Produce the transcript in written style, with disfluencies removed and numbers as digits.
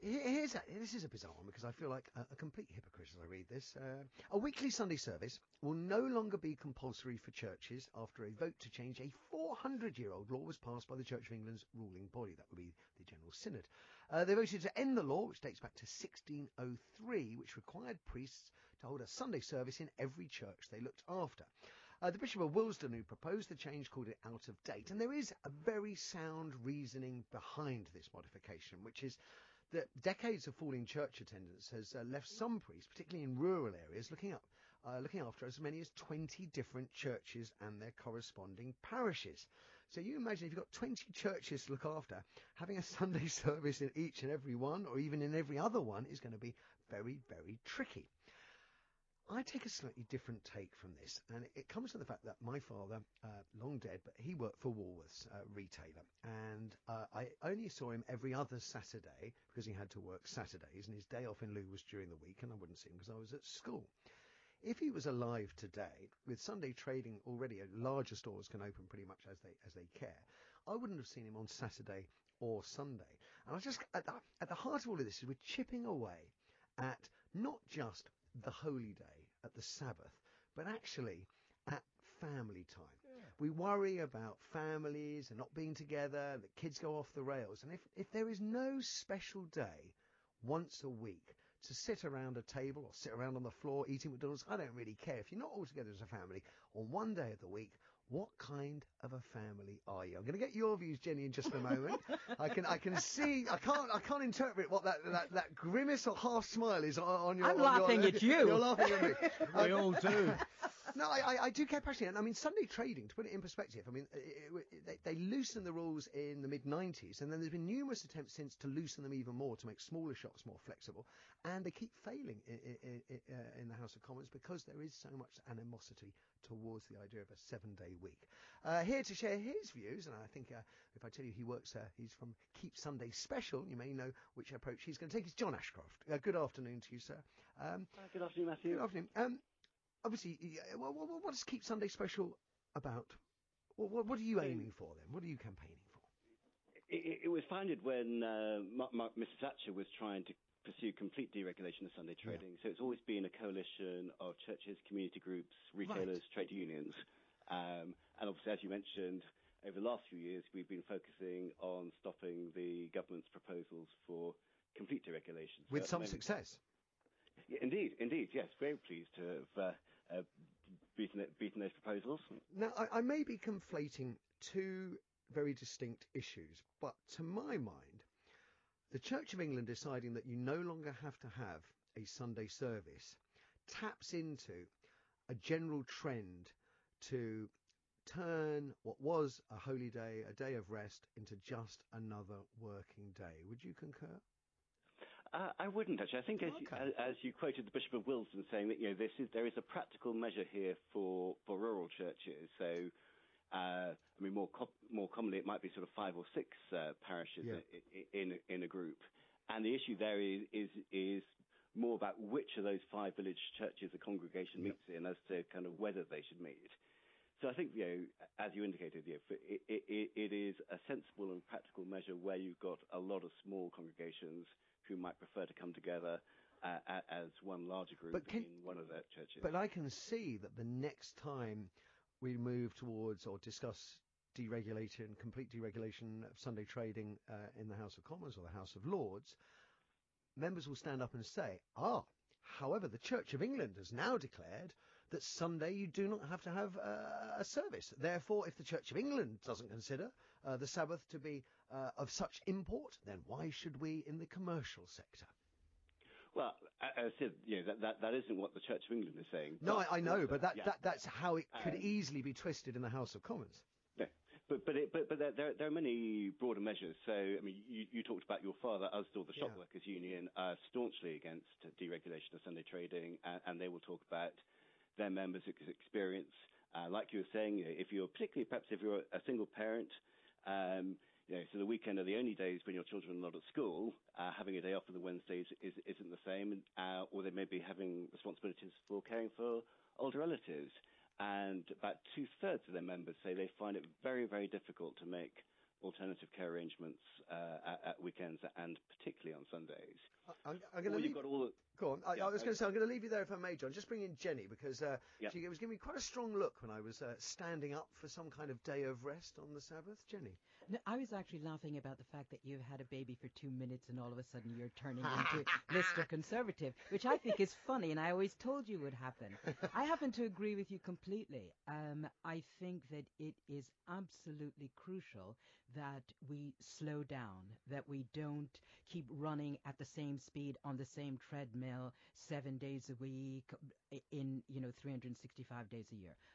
This is a bizarre one because I feel like a complete hypocrite as I read this. A weekly Sunday service will no longer be compulsory for churches after a vote to change a 400-year-old law was passed by the Church of England's ruling body. That would be the General Synod. They voted to end the law, which dates back to 1603, which required priests to hold a Sunday service in every church they looked after. The Bishop of Willesden, who proposed the change, called it out of date. And there is a very sound reasoning behind this modification, which is that decades of falling church attendance has left some priests, particularly in rural areas, looking after as many as 20 different churches and their corresponding parishes. So you imagine if you've got 20 churches to look after, having a Sunday service in each and every one, or even in every other one, is going to be very, very tricky. I take a slightly different take from this, and it comes to the fact that my father, long dead, but he worked for Woolworths, retailer, and I only saw him every other Saturday because he had to work Saturdays, and his day off in lieu was during the week, and I wouldn't see him because I was at school. If he was alive today, with Sunday trading already, larger stores can open pretty much as they care, I wouldn't have seen him on Saturday or Sunday. And I just, at the heart of all of this is we're chipping away at not just the holy day, at the Sabbath, but actually at family time. Yeah. We worry about families and not being together, that kids go off the rails. And if there is no special day once a week to sit around a table or sit around on the floor eating McDonald's, I don't really care. If you're not all together as a family on one day of the week, what kind of a family are you? I'm going to get your views, Jenny, in just a moment. I can see. I can't interpret what that grimace or half smile is on your. I'm laughing at you. You're laughing at me. We all do. No, I do care passionately. And I mean, Sunday trading, to put it in perspective, I mean, they loosened the rules in the mid-90s, and then there's been numerous attempts since to loosen them even more, to make smaller shops more flexible, and they keep failing in the House of Commons because there is so much animosity towards the idea of a 7-day week. Here to share his views, and I think if I tell you he's from Keep Sunday Special, you may know which approach he's going to take. It's John Ashcroft. Good afternoon to you, sir. Good afternoon, Matthew. Good afternoon. Obviously, what does Keep Sunday Special about? What are you aiming for then? What are you campaigning for? It was founded when Mrs. Thatcher was trying to pursue complete deregulation of Sunday trading. Yeah. So it's always been a coalition of churches, community groups, retailers, trade unions. And obviously, as you mentioned, over the last few years, we've been focusing on stopping the government's proposals for complete deregulation. With some success. Yeah, indeed, yes. Very pleased to have beaten those proposals. Now, I may be conflating two very distinct issues, but to my mind, the Church of England deciding that you no longer have to have a Sunday service taps into a general trend to turn what was a holy day, a day of rest, into just another working day. Would you concur? I wouldn't actually. I think, as you quoted the Bishop of Willesden saying that there is a practical measure here for rural churches. So, more commonly it might be sort of 5 or 6 parishes in a group, and the issue there is more about which of those 5 village churches the congregation meets in, as to kind of whether they should meet. So I think, as you indicated, it is a sensible and practical measure where you've got a lot of small congregations who might prefer to come together as one larger group in one of their churches. But I can see that the next time we move towards or discuss deregulation, complete deregulation of Sunday trading in the House of Commons or the House of Lords, members will stand up and say, however, the Church of England has now declared that Sunday you do not have to have a service. Therefore, if the Church of England doesn't consider the Sabbath to be of such import, then why should we in the commercial sector? Well, as I said, that isn't what the Church of England is saying. No, I know, but that's how it could easily be twisted in the House of Commons. No, but there are many broader measures. So, I mean, you talked about your father, Usdaw, the Shop Workers Union, staunchly against deregulation of Sunday trading, and they will talk about their members' experience. Like you were saying, if you're a single parent, so the weekend are the only days when your children are not at school, having a day off on the Wednesdays isn't the same, or they may be having responsibilities for caring for older relatives. And about 2/3 of their members say they find it very, very difficult to make alternative care arrangements at weekends and particularly on Sundays. I'm going to leave. Got all the... Go on. I was going to say, I'm going to leave you there if I may, John. Just bring in Jenny, because she was giving me quite a strong look when I was standing up for some kind of day of rest on the Sabbath. Jenny? No, I was actually laughing about the fact that you've had a baby for 2 minutes and all of a sudden you're turning into Mr. Conservative, which I think is funny, and I always told you would happen. I happen to agree with you completely. I think that it is absolutely crucial that we slow down, that we don't keep running at the same speed on the same treadmill 7 days a week in 365 days a year.